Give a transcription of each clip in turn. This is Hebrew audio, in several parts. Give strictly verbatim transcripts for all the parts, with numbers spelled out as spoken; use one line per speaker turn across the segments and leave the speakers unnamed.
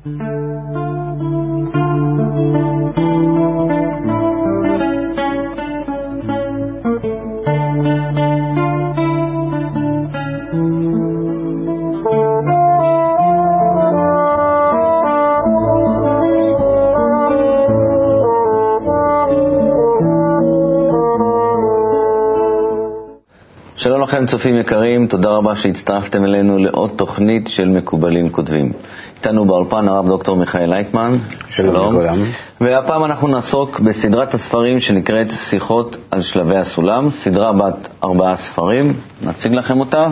שלום לכם צופים יקרים, תודה רבה שהצטרפתם אלינו לעוד תוכנית של מקובלים כותבים. איתנו באולפן הרב דוקטור מיכאל לייטמן.
שלום לכולם.
והפעם אנחנו נעסוק בסדרת הספרים שנקראת שיחות על שלבי הסולם, סדרה בת ארבעה ספרים. נציג לכם אותה.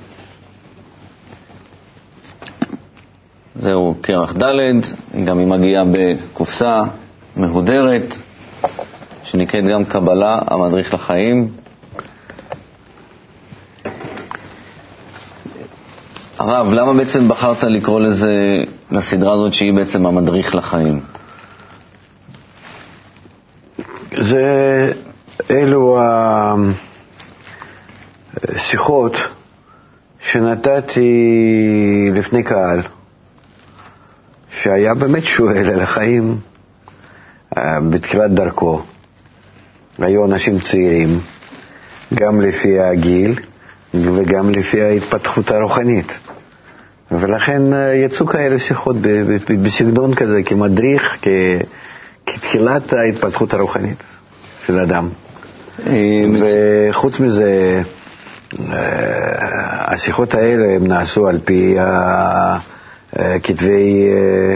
זהו כרך ד', גם היא מגיעה בקופסה מהודרת, שנקראת גם קבלה, המדריך לחיים. הרב, למה בעצם בחרת לקרוא לזה, לסדרה הזאת שהיא בעצם המדריך לחיים?
זה, אלו השיחות שנתתי לפני קהל, שהיה באמת שואל על החיים בתחילת דרכו. היו אנשים צעירים, גם לפי הגיל וגם לפי ההתפתחות הרוחנית. ולכן יצאו כאלה שיחות בסגנון כזה, כמדריך, כתחילת ההתפתחות הרוחנית של אדם. וחוץ מזה, השיחות האלה הם נעשו על פי כתבי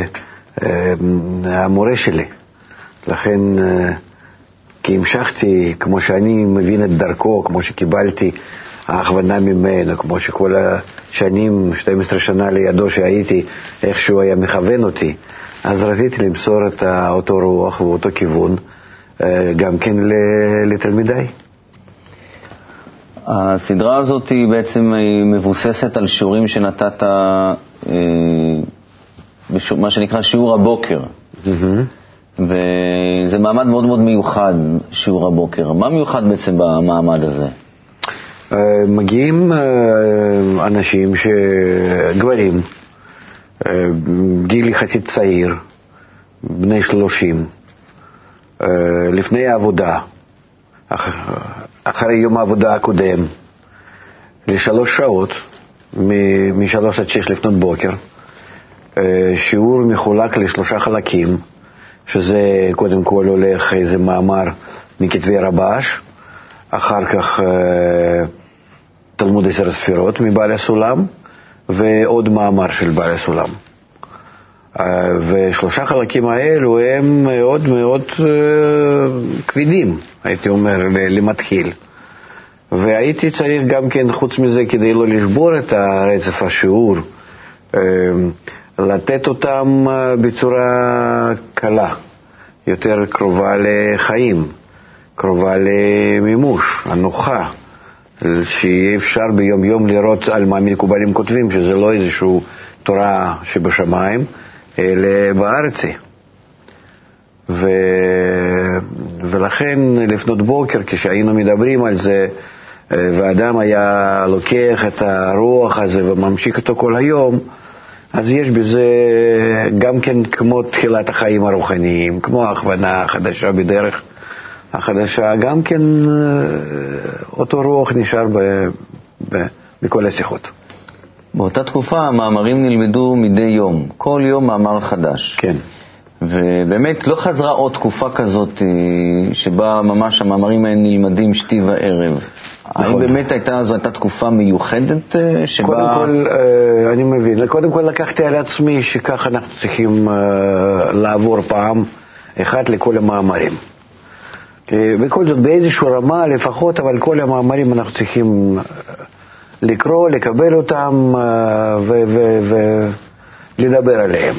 המורה שלי. לכן, כי המשכתי, כמו שאני מבין את דרכו, כמו שקיבלתי ההכוונה ממנו, כמו שכל השנים, שתים עשרה שנה לידו שהייתי, איכשהו היה מכוון אותי, אז רציתי למסור את אותו רוח ואותו כיוון גם כן לתלמידיי.
הסדרה הזאת היא בעצם מבוססת על שיעורים שנתת, מה שנקרא שיעור הבוקר. וזה מעמד מאוד מאוד מיוחד, שיעור הבוקר. מה מיוחד בעצם במעמד הזה?
מגיעים אנשים, גברים, גיל יחסית צעיר, בני שלושים, לפני העבודה, אחרי יום העבודה הקודם, לשלוש שעות, משלוש עד שש לפנות בוקר. שיעור מחולק לשלושה חלקים, שזה קודם כל הולך איזה מאמר מכתבי רבש, אחר כך תלמוד עשר ספירות מבעל הסולם, ועוד מאמר של בעל הסולם. ושלושה חלקים האלו הם מאוד מאוד כבדים, הייתי אומר, למתחיל. והייתי צריך גם כן, חוץ מזה, כדי לא לשבור את הרצף השיעור, לתת אותם בצורה קלה, יותר קרובה לחיים, קרובה למימוש, הנוחה, שיהיה אפשר ביום יום לראות על מה מקובלים כותבים, שזה לא איזשהו תורה שבשמיים, אלא בארצי. ו... ולכן לפנות בוקר, כשהיינו מדברים על זה, ואדם היה לוקח את הרוח הזה וממשיך אותו כל היום, אז יש בזה גם כן כמו תחילת החיים הרוחניים, כמו ההכוונה החדשה בדרך החדשה, גם כן אותו רוח נשאר ב, ב, בכל השיחות.
באותה תקופה המאמרים נלמדו מדי יום, כל יום מאמר חדש.
כן.
ובאמת לא חזרה עוד תקופה כזאת שבה ממש המאמרים האלה נלמדים שתי וערב. נכון. האם באמת הייתה, זו הייתה תקופה מיוחדת שבה...
קודם כל, אני מבין, קודם כל לקחתי על עצמי שככה אנחנו צריכים לעבור פעם אחת לכל המאמרים. בכל זאת באיזשהו רמה לפחות, אבל כל המאמרים אנחנו צריכים לקרוא, לקבל אותם ולדבר עליהם.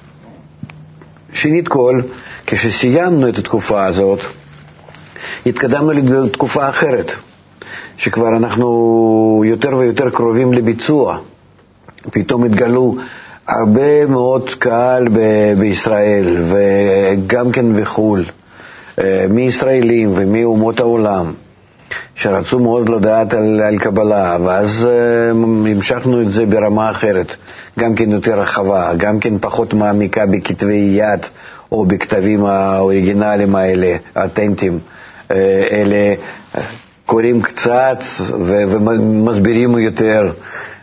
שנית כל, כשסיימנו את התקופה הזאת, התקדמנו לתקופה אחרת, שכבר אנחנו יותר ויותר קרובים לביצוע. פתאום התגלו הרבה מאוד קהל ב- בישראל וגם כן בחול, מישראלים ומאומות העולם, שרצו מאוד לדעת על, על קבלה, ואז uh, המשכנו את זה ברמה אחרת, גם כן יותר רחבה, גם כן פחות מעמיקה בכתבי יד, או בכתבים האוריגינליים האלה, האותנטיים, uh, אלה קוראים קצת ו- ומסבירים יותר,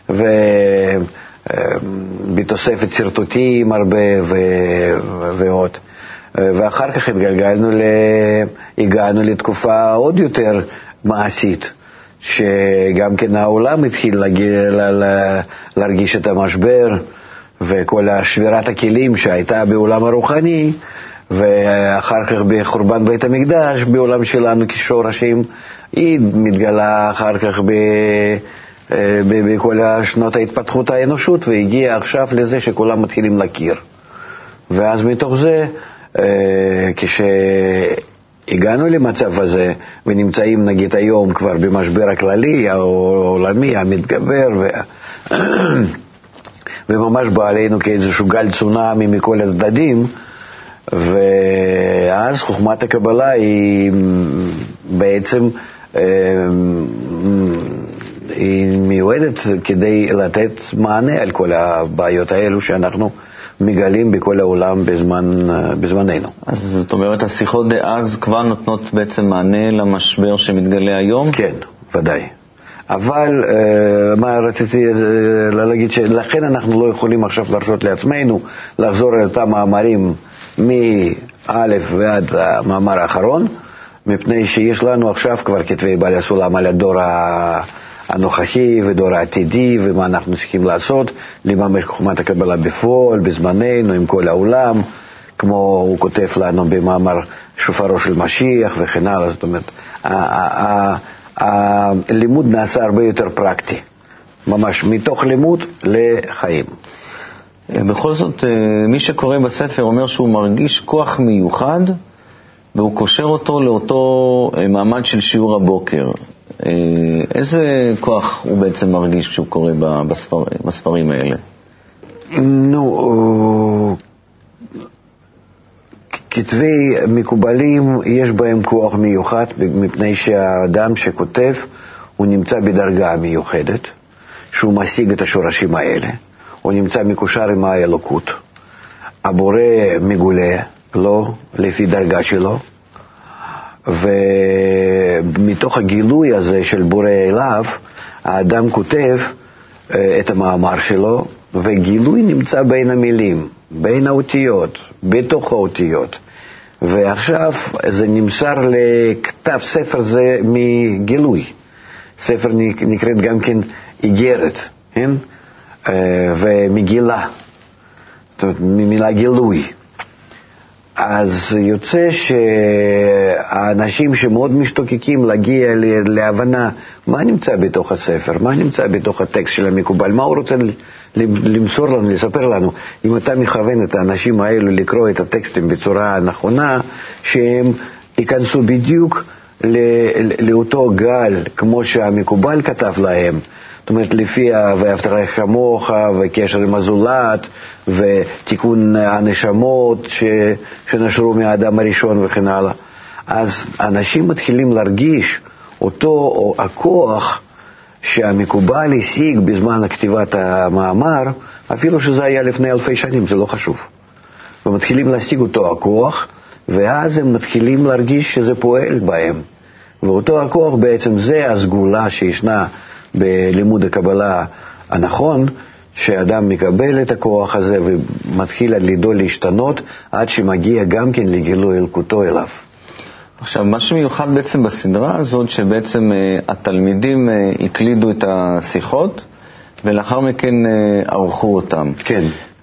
ובתוספת שרטוטים הרבה ו- ועוד. ואחר כך התגלגלנו, ל... הגענו לתקופה עוד יותר מעשית, שגם כן העולם התחיל להגיע, לה... להרגיש את המשבר, וכל השבירת הכלים שהייתה בעולם הרוחני, ואחר כך בחורבן בית המקדש, בעולם שלנו כשורשים, היא מתגלה אחר כך ב... בכל שנות ההתפתחות האנושות, והגיע עכשיו לזה שכולם מתחילים להכיר. ואז מתוך זה, כשהגענו למצב הזה, ונמצאים נגיד היום כבר במשבר הכללי, העולמי, המתגבר, ו... וממש בא עלינו כאיזשהו גל צונאמי מכל הצדדים, ואז חוכמת הקבלה היא בעצם היא מיועדת כדי לתת מענה על כל הבעיות האלו שאנחנו מגלים בכל העולם בזמן, בזמננו.
אז זאת אומרת, השיחות דאז כבר נותנות בעצם מענה למשבר שמתגלה היום?
כן, ודאי. אבל מה רציתי להגיד, שלכן אנחנו לא יכולים עכשיו להרשות לעצמנו לחזור על אותם מאמרים מא' ועד המאמר האחרון, מפני שיש לנו עכשיו כבר כתבי בעלי הסולם על הדור הנוכחי ודור העתידי, ומה אנחנו צריכים לעשות, לממש חוכמת הקבלה בפועל, בזמננו, עם כל העולם, כמו הוא כותב לנו במאמר שופרו של משיח וכן הלאה. זאת אומרת, הלימוד נעשה הרבה יותר פרקטי, ממש מתוך לימוד לחיים.
בכל זאת, מי שקורא בספר אומר שהוא מרגיש כוח מיוחד, והוא קושר אותו לאותו מעמד של שיעור הבוקר. איזה כוח הוא בעצם מרגיש כשהוא קורא בספר, בספרים האלה?
נו, כתבי מקובלים יש בהם כוח מיוחד, מפני שהאדם שכותב הוא נמצא בדרגה מיוחדת, שהוא משיג את השורשים האלה, הוא נמצא מקושר עם האלוקות, הבורא מגולה לו לפי דרגה שלו, ומתוך הגילוי הזה של בורא אליו, האדם כותב את המאמר שלו, וגילוי נמצא בין המילים, בין האותיות, בתוך האותיות. ועכשיו זה נמסר לכתב ספר, זה מגילוי. ספר נקראת גם כן איגרת, כן? ומגילה, זאת אומרת, ממילה גילוי. אז יוצא שהאנשים שמאוד משתוקקים להגיע להבנה מה נמצא בתוך הספר, מה נמצא בתוך הטקסט של המקובל, מה הוא רוצה למסור לנו, לספר לנו. אם אתה מכוון את האנשים האלו לקרוא את הטקסטים בצורה נכונה, שהם ייכנסו בדיוק לאותו גל כמו שהמקובל כתב להם, זאת אומרת לפי ואהבת רעך כמוך וקשר עם הזולת ותיקון הנשמות ש... שנשרו מהאדם הראשון וכן הלאה. אז אנשים מתחילים להרגיש אותו הכוח שהמקובל השיג בזמן הכתיבת המאמר, אפילו שזה היה לפני אלפי שנים, זה לא חשוב. ומתחילים להשיג אותו הכוח, ואז הם מתחילים להרגיש שזה פועל בהם. ואותו הכוח בעצם זה הסגולה שישנה בלימוד הקבלה הנכון, שאדם מקבל את הכוח הזה ומתחיל על ידו להשתנות, עד שמגיע גם כן לגילוי אלוקותו אליו.
עכשיו, מה שמיוחד בעצם בסדרה הזאת, שבעצם uh, התלמידים uh, הקלידו את השיחות, ולאחר מכן uh, ערכו אותם.
כן.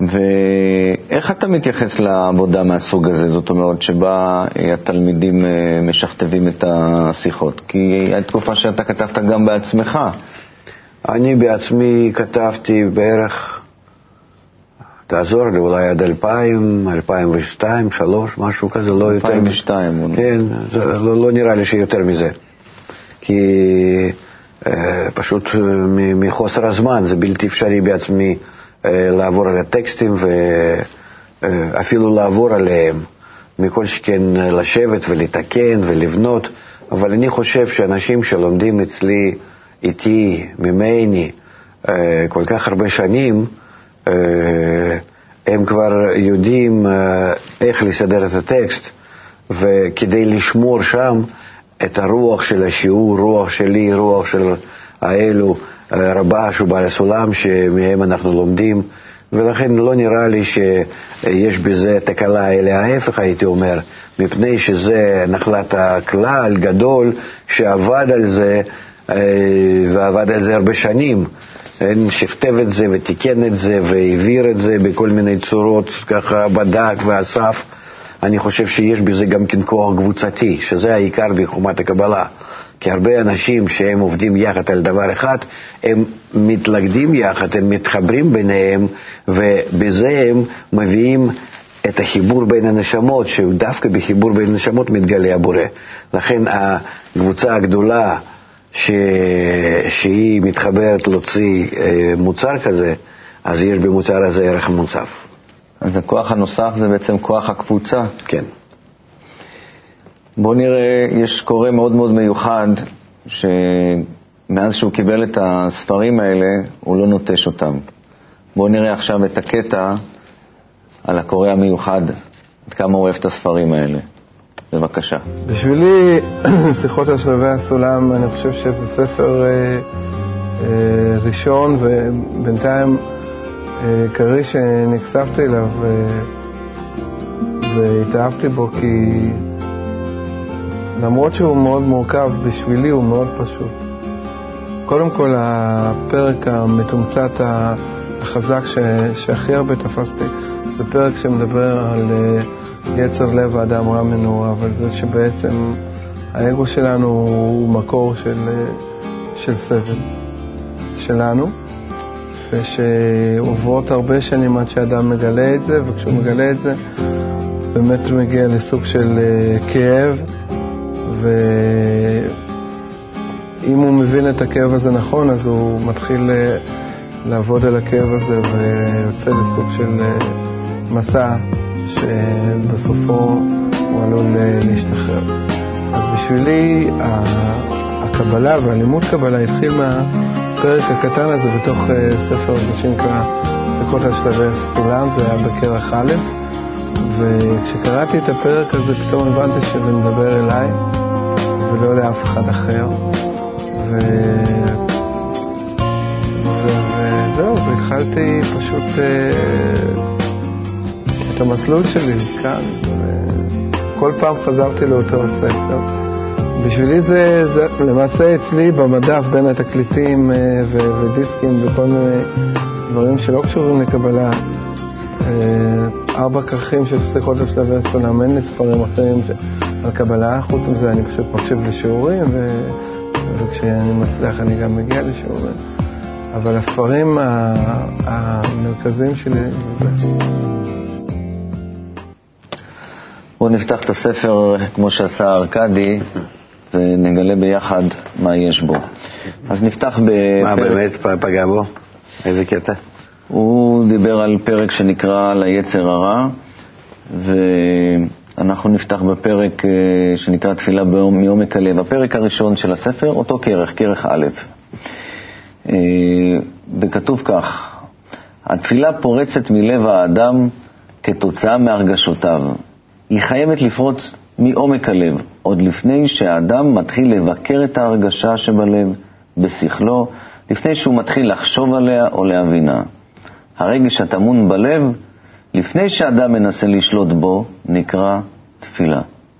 ואיך אתה מתייחס לעבודה מהסוג הזה? זאת אומרת, שבה uh, התלמידים uh, משכתבים את השיחות? כי הייתה תקופה שאתה כתבת גם בעצמך.
אני בעצמי כתבתי בערך, תעזור לי, אולי עד אלפיים, אלפיים ושתיים, שלוש, משהו כזה, לא יותר.
אלפיים ושתיים.
כן, זה לא, לא נראה לי שיותר מזה. כי אה, פשוט מחוסר הזמן, זה בלתי אפשרי בעצמי אה, לעבור על הטקסטים, ואפילו אה, לעבור עליהם, מכל שכן לשבת ולתקן ולבנות, אבל אני חושב שאנשים שלומדים אצלי, איתי, ממני, כל כך הרבה שנים, הם כבר יודעים איך לסדר את הטקסט, וכדי לשמור שם את הרוח של השיעור, רוח שלי, רוח של האלו, רבש ובעל הסולם שמהם אנחנו לומדים, ולכן לא נראה לי שיש בזה תקלה, אלא ההפך הייתי אומר, מפני שזה נחלת הכלל גדול שעבד על זה, ועבד על זה הרבה שנים, שכתב את זה ותיקן את זה והעביר את זה בכל מיני צורות, ככה בדק ואסף. אני חושב שיש בזה גם כן כוח קבוצתי, שזה העיקר בחומת הקבלה. כי הרבה אנשים שהם עובדים יחד על דבר אחד, הם מתלכדים יחד, הם מתחברים ביניהם, ובזה הם מביאים את החיבור בין הנשמות, שדווקא בחיבור בין הנשמות מתגלה הבורא. לכן הקבוצה הגדולה ש... שהיא מתחברת להוציא מוצר כזה, אז יש במוצר הזה ערך מוסף.
אז הכוח הנוסף זה בעצם כוח הקבוצה.
כן.
בוא נראה, יש קורא מאוד מאוד מיוחד, שמאז שהוא קיבל את הספרים האלה, הוא לא נוטש אותם. בוא נראה עכשיו את הקטע על הקורא המיוחד, עד כמה הוא אוהב את הספרים האלה. בבקשה.
בשבילי, שיחות על שלבי הסולם, אני חושב שזה ספר אה, אה, ראשון, ובינתיים אה, קרי שנחשפתי אליו, אה, והתאהבתי בו, כי למרות שהוא מאוד מורכב, בשבילי הוא מאוד פשוט. קודם כל, הפרק המתומצת החזק ש, שהכי הרבה תפסתי, זה פרק שמדבר על יצר לב האדם רע מנורא, אבל זה שבעצם האגו שלנו הוא מקור של, של סבל שלנו, ושעוברות הרבה שנים עד שאדם מגלה את זה, וכשהוא מגלה את זה, באמת הוא מגיע לסוג של כאב, ואם הוא מבין את הכאב הזה נכון, אז הוא מתחיל לעבוד על הכאב הזה ויוצא לסוג של מסע שבסופו הוא עלול להשתחרר. אז בשבילי הקבלה והלימוד קבלה התחיל מהפרק הקטן הזה בתוך ספר הזה שנקרא שיחות על שלבי הסולם, זה היה בכרך א', וכשקראתי את הפרק הזה פתאום הבנתי שזה מדבר אליי ולא לאף אחד אחר, ו... ו... וזהו, והתחלתי פשוט את המסלול שלי כאן, וכל פעם חזרתי לאותו הספר. בשבילי זה, זה למעשה אצלי במדף בין התקליטים ו... ודיסקים וכל מיני דברים שלא קשורים לקבלה, ארבע כרכים של שיחות על שלבי הסולם, אין לי ספרים אחרים על קבלה, חוץ מזה אני פשוט מקשיב לשיעורים, ו... וכשאני מצליח אני גם מגיע לשיעורים. אבל הספרים המרכזיים שלי זה זה.
בואו נפתח את הספר כמו שעשה ארקדי, ונגלה ביחד מה יש בו. אז נפתח בפרק...
מה באמת פגע בו? איזה קטע?
הוא דיבר על פרק שנקרא ליצר הרע, ואנחנו נפתח בפרק שנקרא תפילה מעומק הלב. הפרק הראשון של הספר, אותו כרך, כרך א'. וכתוב כך: התפילה פורצת מלב האדם כתוצאה מהרגשותיו. היא חייבת לפרוץ מעומק הלב, עוד לפני שהאדם מתחיל לבקר את ההרגשה שבלב, בשכלו, לפני שהוא מתחיל לחשוב עליה או להבינה. הרגש הטמון בלב, לפני שאדם מנסה לשלוט בו, נקרא תפילה.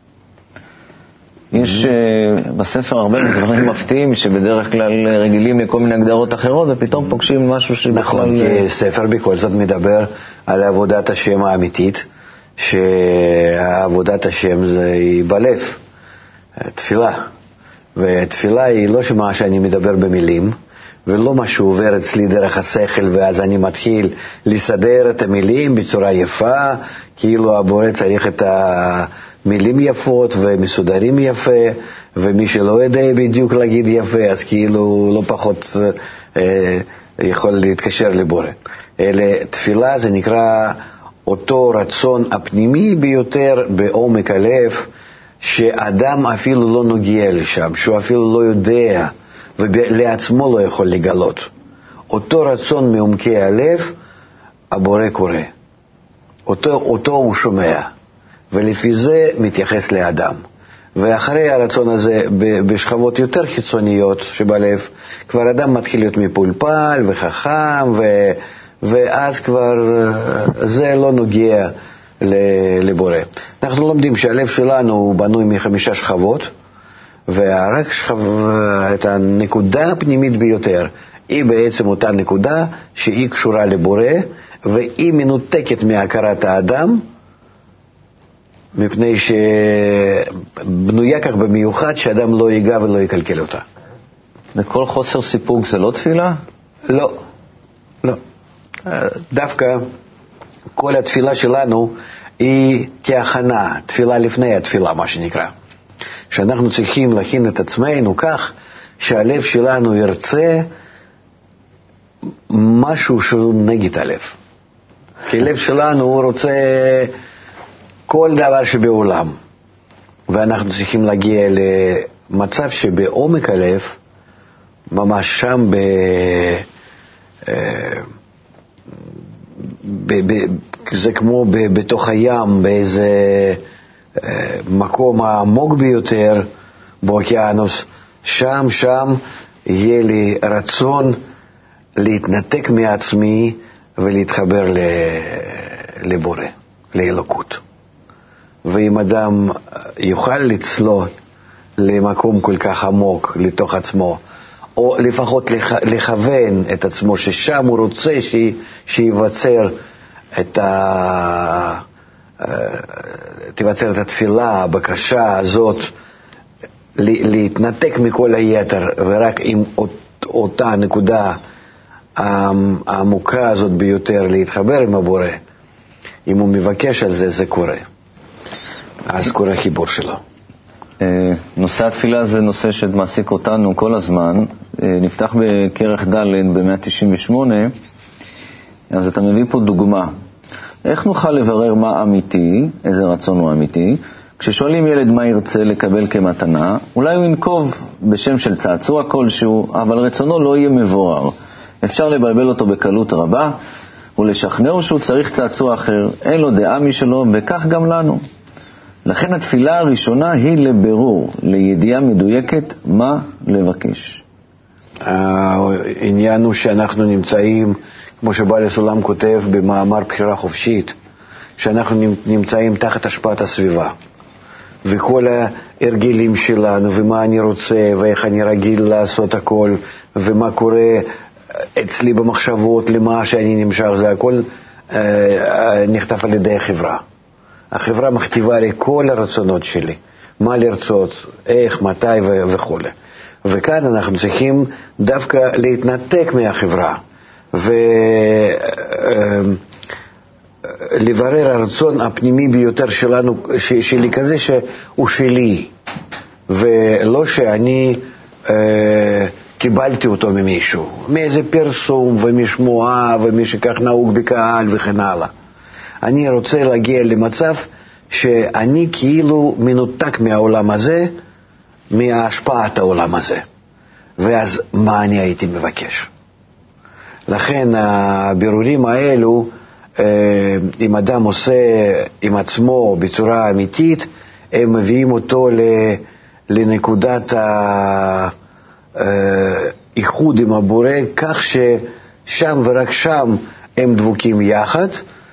יש uh, בספר הרבה דברים מפתיעים שבדרך כלל רגילים לכל מיני הגדרות אחרות, ופתאום פוגשים משהו שבכלל...
נכון, כי ספר בכל זאת מדבר על עבודת השם האמיתית, שעבודת השם זה היא בלב, תפילה. ותפילה היא לא מה שאני מדבר במילים, ולא מה שעובר אצלי דרך השכל, ואז אני מתחיל לסדר את המילים בצורה יפה, כאילו הבורא צריך את המילים יפות ומסודרים יפה, ומי שלא יודע בדיוק להגיד יפה, אז כאילו לא פחות אה, יכול להתקשר לבורא. אלא תפילה זה נקרא אותו רצון הפנימי ביותר בעומק הלב, שאדם אפילו לא נוגע לשם, שהוא אפילו לא יודע ולעצמו לא יכול לגלות. אותו רצון מעומקי הלב, הבורא קורא. אותו, אותו הוא שומע, ולפי זה מתייחס לאדם. ואחרי הרצון הזה, בשכבות יותר חיצוניות שבלב, כבר אדם מתחיל להיות מפולפל וחכם, ו, ואז כבר זה לא נוגע לבורא. אנחנו לומדים שהלב שלנו הוא בנוי מחמישה שכבות, ורק שכב, את הנקודה הפנימית ביותר, היא בעצם אותה נקודה שהיא קשורה לבורא, והיא מנותקת מהכרת האדם, מפני שבנויה כך במיוחד שאדם לא ייגע ולא יקלקל אותה.
וכל חוסר סיפוק זה לא תפילה?
לא, לא. דווקא כל התפילה שלנו היא כהכנה, תפילה לפני התפילה, מה שנקרא. שאנחנו צריכים להכין את עצמנו כך שהלב שלנו ירצה משהו שהוא נגד הלב. כי הלב שלנו הוא רוצה כל דבר שבעולם. ואנחנו צריכים להגיע למצב שבעומק הלב, ממש שם ב... ב... ב... זה כמו ב... בתוך הים, באיזה מקום העמוק ביותר באוקיינוס, שם, שם יהיה לי רצון להתנתק מעצמי ולהתחבר לבורא, לאלוקות. ואם אדם יוכל לצלול למקום כל כך עמוק לתוך עצמו, או לפחות לכוון את עצמו ששם הוא רוצה שיווצר את ה... תיווצר את התפילה, הבקשה הזאת, להתנתק מכל היתר, ורק עם אותה נקודה העמוקה הזאת ביותר להתחבר עם הבורא. אם הוא מבקש על זה, זה קורה. אז קורה חיבור שלו.
נושא התפילה זה נושא שמעסיק אותנו כל הזמן. נפתח בכרך ד' ב-מאה תשעים ושמונה, אז אתה מביא פה דוגמה. איך נוכל לברר מה אמיתי, איזה רצון הוא אמיתי? כששואלים ילד מה ירצה לקבל כמתנה, אולי הוא ינקוב בשם של צעצוע כלשהו, אבל רצונו לא יהיה מבורר. אפשר לבלבל אותו בקלות רבה, ולשכנעו שהוא צריך צעצוע אחר, אין לו דעה משלו, וכך גם לנו. לכן התפילה הראשונה היא לבירור, לידיעה מדויקת מה לבקש.
העניין הוא שאנחנו נמצאים, כמו שבעל הסולם כותב במאמר בחירה חופשית, שאנחנו נמצאים תחת השפעת הסביבה. וכל ההרגלים שלנו, ומה אני רוצה, ואיך אני רגיל לעשות הכל, ומה קורה אצלי במחשבות, למה שאני נמשך, זה הכל אה, נכתב על ידי החברה. החברה מכתיבה לי כל הרצונות שלי, מה לרצות, איך, מתי ו- וכו'. וכאן אנחנו צריכים דווקא להתנתק מהחברה, ולברר הרצון הפנימי ביותר שלנו, ש- שלי כזה שהוא שלי, ולא שאני אה, קיבלתי אותו ממישהו, מאיזה פרסום ומשמועה ומשכך נהוג בקהל וכן הלאה. אני רוצה להגיע למצב שאני כאילו מנותק מהעולם הזה, מהשפעת העולם הזה. ואז מה אני הייתי מבקש? לכן הבירורים האלו, אם אדם עושה עם עצמו בצורה אמיתית, הם מביאים אותו לנקודת האיחוד עם הבורא, כך ששם ורק שם הם דבוקים יחד,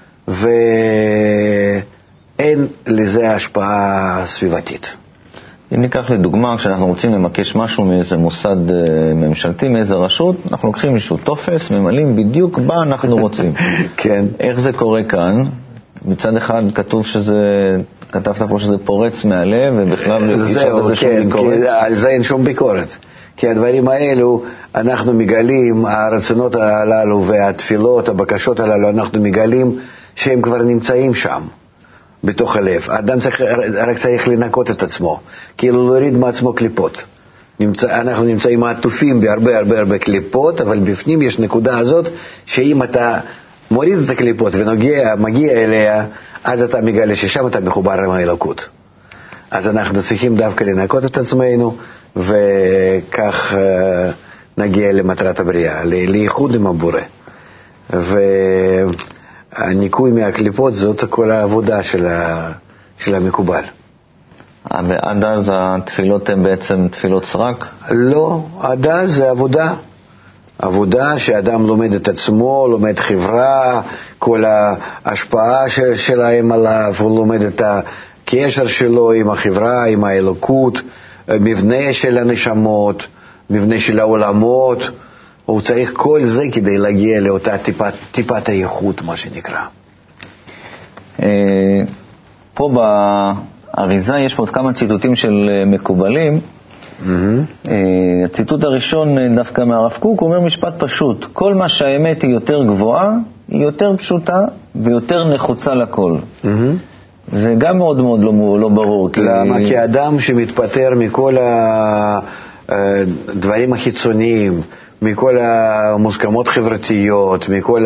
ואין לזה השפעה סביבתית.
אם ניקח לדוגמה, כשאנחנו רוצים למקש משהו מאיזה מוסד ממשלתי, מאיזה רשות, אנחנו לוקחים איזשהו טופס, ממלאים בדיוק מה אנחנו רוצים.
כן.
איך זה קורה כאן? מצד אחד כתוב שזה, כתבת פה שזה פורץ מהלב, ובכלל
זהו, כן, על זה אין שום ביקורת. כי הדברים האלו, אנחנו מגלים, הרצונות הללו והתפילות, הבקשות הללו, אנחנו מגלים שהם כבר נמצאים שם, בתוך הלב. האדם צריך, רק צריך לנקות את עצמו, כאילו להוריד מעצמו קליפות. נמצא, אנחנו נמצאים מעטופים בהרבה הרבה הרבה קליפות, אבל בפנים יש נקודה הזאת, שאם אתה מוריד את הקליפות ומגיע אליה, אז אתה מגלה ששם אתה מחובר עם האלוקות. אז אנחנו צריכים דווקא לנקות את עצמנו, וכך נגיע למטרת הבריאה, לייחוד עם הבורא. והניקוי מהקליפות זאת כל העבודה של, ה... של המקובל.
ועד אז התפילות הן בעצם תפילות סרק?
לא, עד אז זה עבודה. עבודה שאדם לומד את עצמו, לומד חברה, כל ההשפעה של, שלהם עליו, הוא לומד את הקשר שלו עם החברה, עם האלוקות, מבנה של הנשמות, מבנה של העולמות. הוא צריך כל זה כדי להגיע לאותה טיפת, טיפת הייחוד, מה שנקרא.
פה באריזה יש פה עוד כמה ציטוטים של מקובלים. Mm-hmm. הציטוט הראשון דווקא מהרב קוק אומר משפט פשוט: כל מה שהאמת היא יותר גבוהה, היא יותר פשוטה ויותר נחוצה לכל. Mm-hmm. זה גם מאוד מאוד לא, לא ברור.
למה? כי... כי אדם שמתפטר מכל הדברים החיצוניים, מכל המוסכמות חברתיות, מכל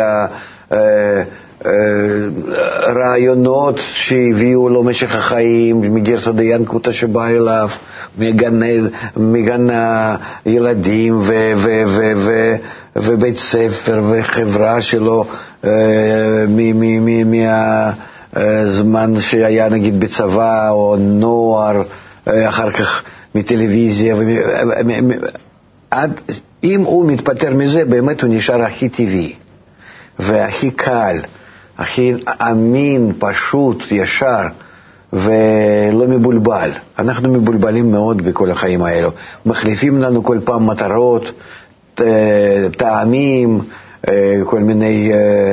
הרעיונות שהביאו לו משך החיים, מגרסא דיינקותא שבא אליו, מגן, מגן הילדים ו, ו, ו, ו, ובית ספר וחברה שלו, מהזמן שהיה נגיד בצבא או נוער, אחר כך מטלוויזיה, עד אם הוא מתפטר מזה, באמת הוא נשאר הכי טבעי והכי קל, הכי אמין, פשוט, ישר ולא מבולבל. אנחנו מבולבלים מאוד בכל החיים האלו. מחליפים לנו כל פעם מטרות, טעמים, כל מיני,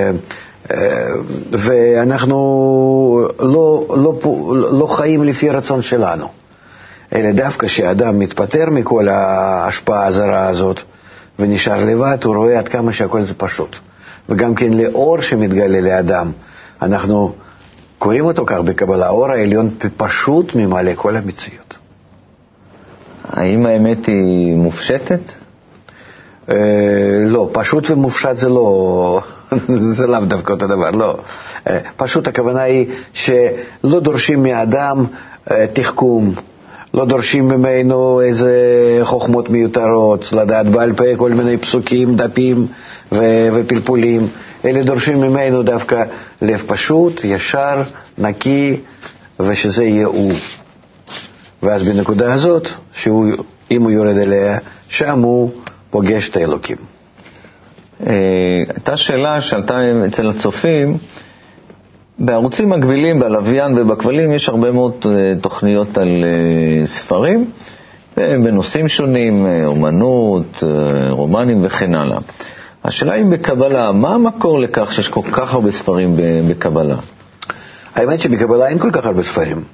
ואנחנו לא, לא, לא חיים לפי רצון שלנו. אלא דווקא שאדם מתפטר מכל ההשפעה הזרה הזאת ונשאר לבד, הוא רואה עד כמה שהכל זה פשוט. וגם כן לאור שמתגלה לאדם, אנחנו קוראים אותו כך בקבלה, האור העליון פשוט ממלא כל המציאות.
האם האמת היא מופשטת?
אה, לא, פשוט ומופשט זה לא, זה לאו דווקא אותו דבר, לא. אה, פשוט הכוונה היא שלא דורשים מאדם אה, תחכום, לא דורשים ממנו איזה חוכמות מיותרות, לדעת בעל פה כל מיני פסוקים, דפים ו- ופלפולים, אלה דורשים ממנו דווקא לב פשוט, ישר, נקי, ושזה יהיה הוא. ואז בנקודה הזאת, שהוא, אם הוא יורד אליה, שם הוא פוגש את האלוקים.
הייתה שאלה שעלתה אצל הצופים, בערוצים מקבילים, בלוויין ובכבלים, יש הרבה מאוד תוכניות על ספרים, בנושאים שונים, אומנות, רומנים וכן הלאה. השאלה היא בקבלה, מה המקור לכך שיש כל כך הרבה ספרים בקבלה?
האמת שבקבלה אין כל כך הרבה ספרים.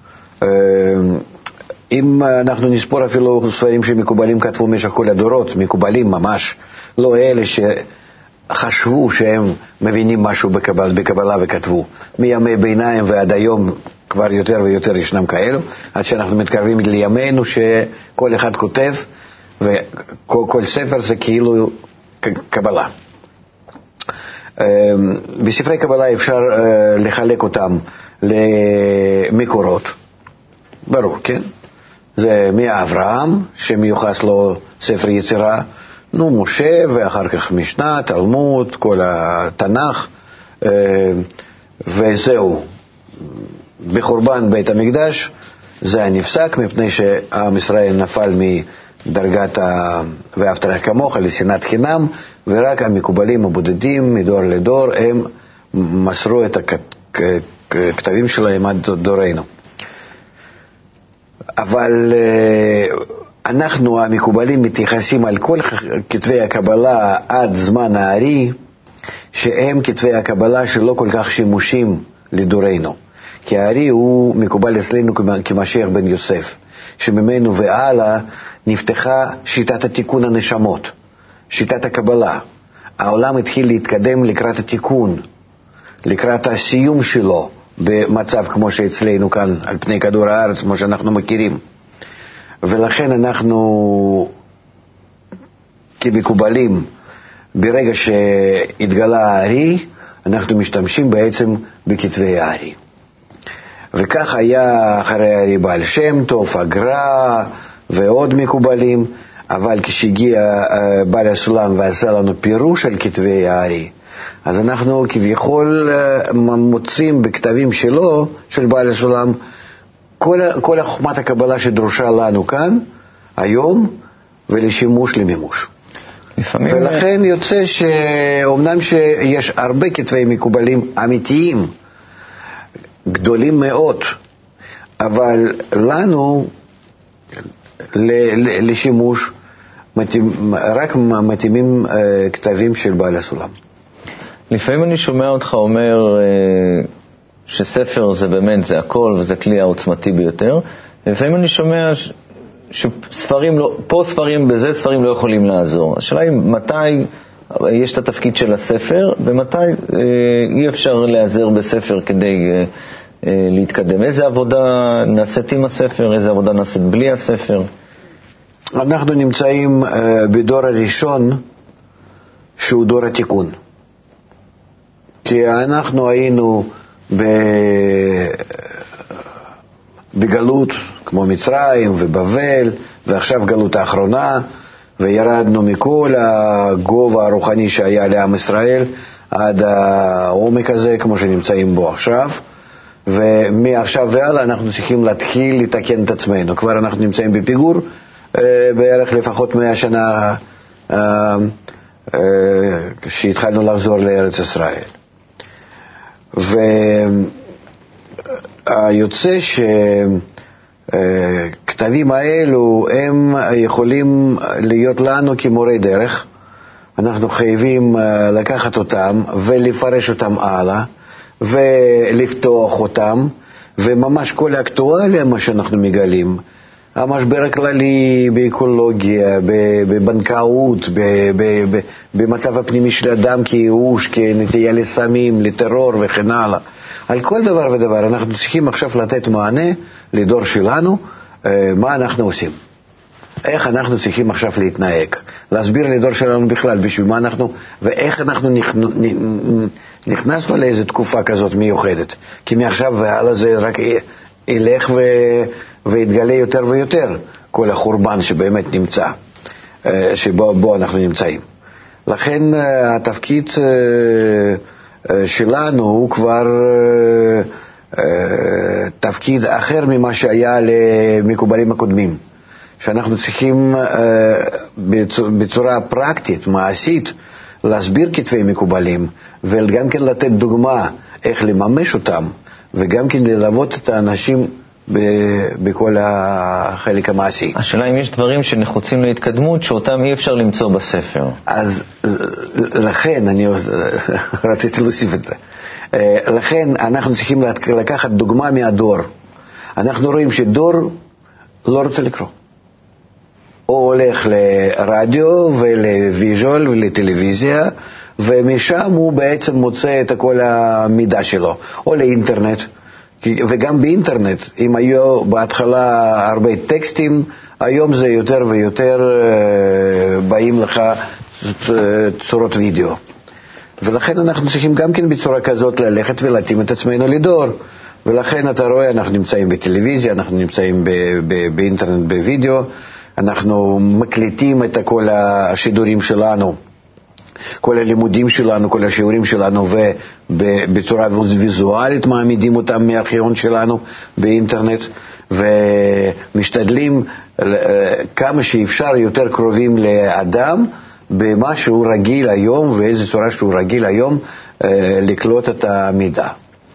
אם אנחנו נספור אפילו ספרים שמקובלים כתבו במשך כל הדורות, מקובלים ממש, לא אלה שחשבו שהם מבינים משהו בקבלה, בקבלה וכתבו. מימי ביניים ועד היום כבר יותר ויותר ישנם כאלו, עד שאנחנו מתקרבים לימינו שכל אחד כותב, וכל כל ספר זה כאילו קבלה. בספרי קבלה אפשר לחלק אותם למקורות, ברור, כן? זה מאברהם, שמיוחס לו ספר יצירה, נו, משה, ואחר כך משנה, תלמוד, כל התנ"ך, וזהו. בחורבן בית המקדש זה הנפסק, מפני שעם ישראל נפל מדרגת ה... ואהבת לרעך כמוך לשנאת חינם, ורק המקובלים הבודדים מדור לדור הם מסרו את הכתבים שלהם עד דורנו. אבל אנחנו המקובלים מתייחסים על כל כתבי הקבלה עד זמן הארי, שהם כתבי הקבלה שלא כל כך שימושים לדורנו. כי הארי הוא מקובל אצלנו כמשיח בן יוסף, שממנו והלאה נפתחה שיטת התיקון הנשמות, שיטת הקבלה. העולם התחיל להתקדם לקראת התיקון, לקראת הסיום שלו, במצב כמו שאצלנו כאן על פני כדור הארץ, כמו שאנחנו מכירים. ולכן אנחנו כמקובלים, ברגע שהתגלה הארי, אנחנו משתמשים בעצם בכתבי הארי. וכך היה אחרי בעל שם טוב, הגר"א ועוד מקובלים, אבל כשהגיע בעל הסולם ועשה לנו פירוש על כתבי הארי, אז אנחנו כביכול מוצאים בכתבים שלו, של בעל הסולם, כל, כל החוכמת הקבלה שדרושה לנו כאן, היום, ולשימוש למימוש. לפעמים... ולכן יוצא שאומנם שיש הרבה כתבי מקובלים אמיתיים, גדולים מאוד, אבל לנו, לשימוש, רק מתאימים כתבים של בעל הסולם.
לפעמים אני שומע אותך אומר שספר זה באמת, זה הכל, וזה כלי העוצמתי ביותר. לפעמים אני שומע שספרים לא, פה ספרים בזה, ספרים לא יכולים לעזור. השאלה היא מתי יש את התפקיד של הספר, ומתי אי אפשר לעזר בספר כדי להתקדם. איזה עבודה נעשית עם הספר, איזה עבודה נעשית בלי הספר?
אנחנו נמצאים בדור הראשון שהוא דור התיקון. כי אנחנו היינו בגלות כמו מצרים ובבל, ועכשיו גלות האחרונה, וירדנו מכל הגובה הרוחני שהיה לעם ישראל עד העומק הזה כמו שנמצאים בו עכשיו, ומעכשיו והלאה אנחנו צריכים להתחיל לתקן את עצמנו. כבר אנחנו נמצאים בפיגור בערך לפחות מאה שנה כשהתחלנו לחזור לארץ ישראל. והיוצא שכתבים האלו הם יכולים להיות לנו כמורי דרך. אנחנו חייבים לקחת אותם ולפרש אותם הלאה ולפתוח אותם, וממש כל האקטואליה מה שאנחנו מגלים, המשבר הכללי באקולוגיה, בבנקאות, במצב הפנימי של אדם כייאוש, כנטייה לסמים, לטרור וכן הלאה. על כל דבר ודבר אנחנו צריכים עכשיו לתת מענה לדור שלנו, מה אנחנו עושים. איך אנחנו צריכים עכשיו להתנהג. להסביר לדור שלנו בכלל בשביל מה אנחנו, ואיך אנחנו נכנסנו לאיזו תקופה כזאת מיוחדת. כי מעכשיו והלאה זה רק ילך ו... והתגלה יותר ויותר כל החורבן שבאמת נמצא, שבו בו אנחנו נמצאים. לכן התפקיד שלנו הוא כבר תפקיד אחר ממה שהיה למקובלים הקודמים, שאנחנו צריכים בצורה פרקטית, מעשית, להסביר כתבי מקובלים, וגם כן לתת דוגמה איך לממש אותם, וגם כן ללוות את האנשים בכל החלק המעשי.
השאלה אם יש דברים שנחוצים להתקדמות שאותם אי אפשר למצוא בספר.
אז לכן אני רציתי להוסיף את זה. לכן אנחנו צריכים לקחת דוגמה מהדור. אנחנו רואים שדור לא רוצה לקרוא. הוא הולך לרדיו ולוויז'ואל ולטלוויזיה, ומשם הוא בעצם מוצא את כל המידע שלו, או לאינטרנט. וגם באינטרנט, אם היו בהתחלה הרבה טקסטים, היום זה יותר ויותר באים לך צורות וידאו. ולכן אנחנו צריכים גם כן בצורה כזאת ללכת ולהתאים את עצמנו לדור. ולכן אתה רואה, אנחנו נמצאים בטלוויזיה, אנחנו נמצאים באינטרנט בווידאו, אנחנו מקליטים את כל השידורים שלנו, כל הלימודים שלנו, כל השיעורים שלנו, ובצורה ויזואלית מעמידים אותם מהארכיון שלנו באינטרנט, ומשתדלים כמה שאפשר יותר קרובים לאדם במה שהוא רגיל היום, ואיזו צורה שהוא רגיל היום לקלוט את המידע.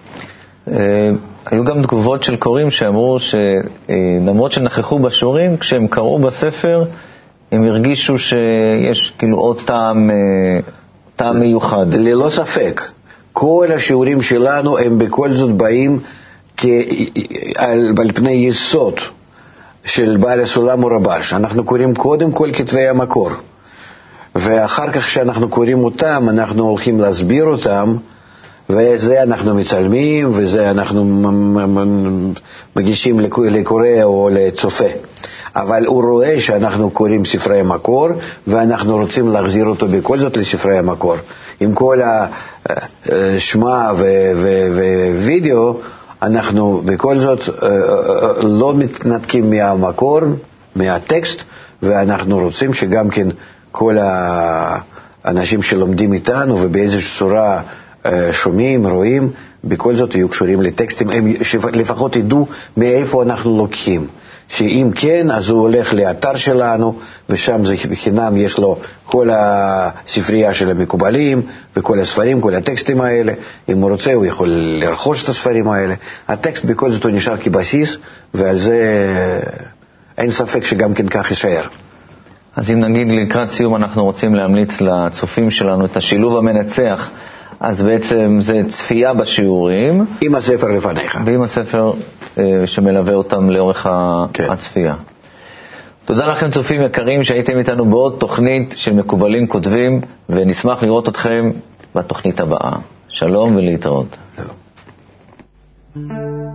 היו גם תגובות של קוראים שאמרו שלמרות שנכחו בשיעורים, כשהם קראו בספר, הם הרגישו שיש כאילו עוד טעם, טעם מיוחד.
ללא ספק. כל השיעורים שלנו הם בכל זאת באים על, על פני יסוד של בעל הסולם או רבש. אנחנו קוראים קודם כל כתבי המקור. ואחר כך כשאנחנו קוראים אותם, אנחנו הולכים להסביר אותם, וזה אנחנו מצלמים, וזה אנחנו מגישים לקורא או לצופה. אבל הוא רואה שאנחנו קוראים ספרי המקור, ואנחנו רוצים להחזיר אותו בכל זאת לספרי המקור. עם כל השמע ווידאו, אנחנו בכל זאת לא מתנתקים מהמקור, מהטקסט, ואנחנו רוצים שגם כן כל האנשים שלומדים איתנו ובאיזושהי צורה שומעים, רואים, בכל זאת יהיו קשורים לטקסטים, הם לפחות ידעו מאיפה אנחנו לוקחים. שאם כן, אז הוא הולך לאתר שלנו, ושם זה בחינם, יש לו כל הספרייה של המקובלים, וכל הספרים, כל הטקסטים האלה. אם הוא רוצה, הוא יכול לרכוש את הספרים האלה. הטקסט בכל זאת הוא נשאר כבסיס, ועל זה אין ספק שגם כן כך יישאר.
אז אם נגיד לקראת סיום אנחנו רוצים להמליץ לצופים שלנו את השילוב המנצח, אז בעצם זה צפייה בשיעורים.
עם הספר לפניך.
ועם הספר אה, שמלווה אותם לאורך כן. הצפייה. תודה לכם צופים יקרים שהייתם איתנו בעוד תוכנית של מקובלים כותבים, ונשמח לראות אתכם בתוכנית הבאה. שלום ולהתראות. שלום.